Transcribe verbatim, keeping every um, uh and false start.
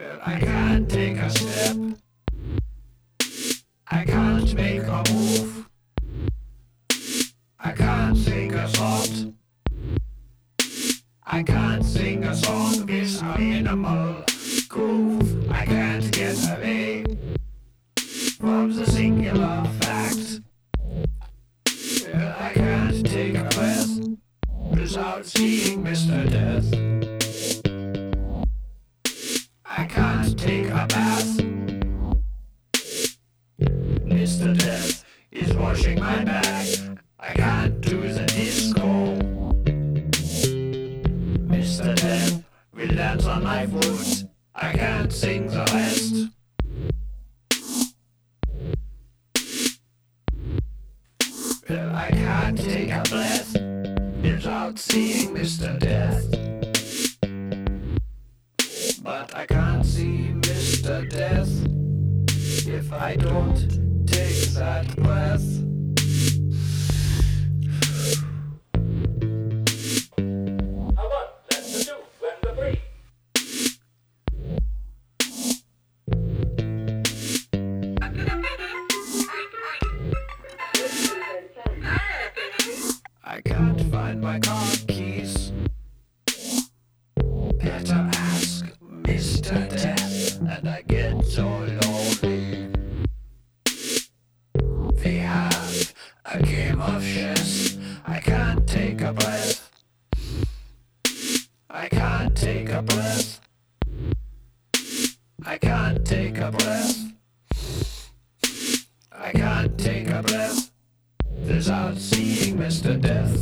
I can't take a step. I can't make a move. I can't sing a song. I can't sing a song with a minimal groove. I can't get away from the singular fact. I can't take a breath without seeing Mister Death. I can't take a bath. Mister Death is washing my back. I can't do the disco. Mister Death will dance on my foot. I can't sing the rest. Well, I can't take a breath without seeing Mister Death. But I can't see Mister Death if I don't take that breath. How about that's the two and the three? I can't find my car keys. Better ask Mister Death. And I get so lonely. We have a game of chess. I can't take a breath. I can't take a breath. I can't take a breath. I can't take a breath without seeing Mister Death.